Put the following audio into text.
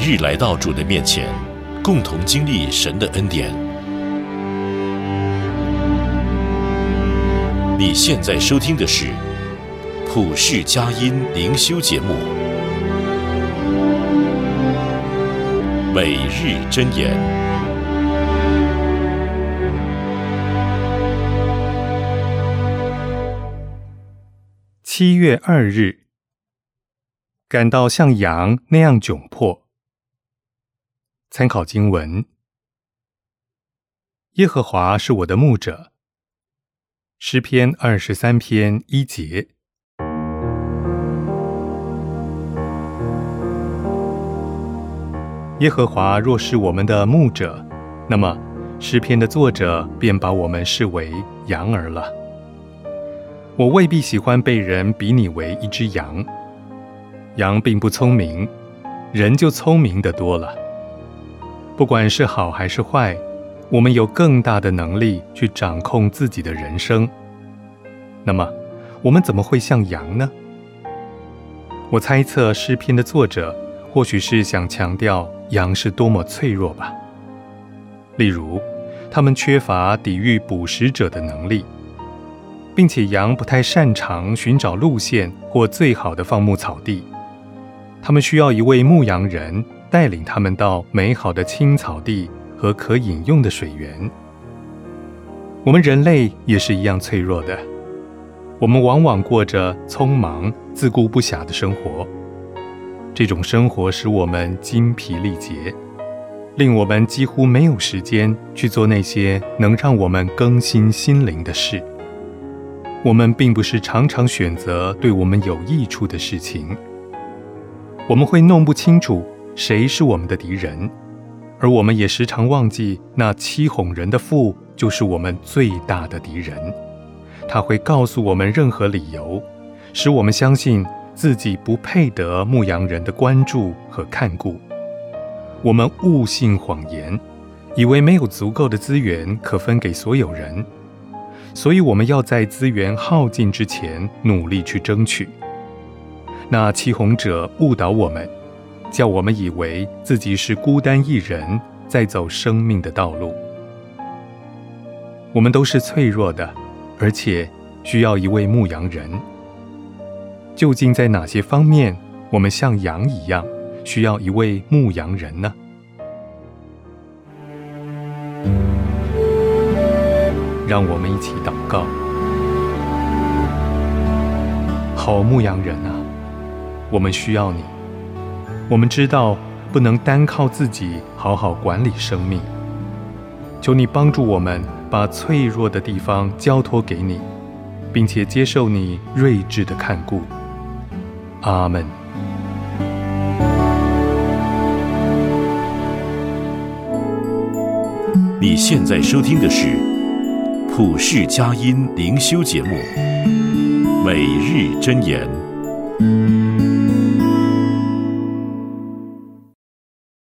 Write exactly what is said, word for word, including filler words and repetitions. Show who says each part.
Speaker 1: 日来到主的面前，共同经历神的恩典。你现在收听的是普世佳音灵修节目，每日箴言。
Speaker 2: 七月二日，感到像羊那样窘迫。参考经文：耶和华是我的牧者。诗篇二十三篇一节。耶和华若是我们的牧者，那么诗篇的作者便把我们视为羊儿了。我未必喜欢被人比拟为一只羊，羊并不聪明，人就聪明得多了。不管是好还是坏，我们有更大的能力去掌控自己的人生。那么，我们怎么会像羊呢？我猜测诗篇的作者或许是想强调羊是多么脆弱吧。例如，他们缺乏抵御捕食者的能力，并且羊不太擅长寻找路线或最好的放牧草地。他们需要一位牧羊人带领他们到美好的青草地和可饮用的水源。我们人类也是一样脆弱的，我们往往过着匆忙、自顾不暇的生活。这种生活使我们筋疲力竭，令我们几乎没有时间去做那些能让我们更新心灵的事。我们并不是常常选择对我们有益处的事情。我们会弄不清楚谁是我们的敌人，而我们也时常忘记那欺哄人的父就是我们最大的敌人。他会告诉我们任何理由，使我们相信自己不配得牧羊人的关注和看顾。我们误信谎言，以为没有足够的资源可分给所有人，所以我们要在资源耗尽之前努力去争取。那欺哄者误导我们，叫我们以为自己是孤单一人，在走生命的道路。我们都是脆弱的，而且需要一位牧羊人。究竟在哪些方面，我们像羊一样，需要一位牧羊人呢？让我们一起祷告。好牧羊人啊，我们需要你。我们知道不能单靠自己好好管理生命，求你帮助我们把脆弱的地方交托给你，并且接受你睿智的看顾。阿们。
Speaker 1: 你现在收听的是普世佳音灵修节目，每日箴言。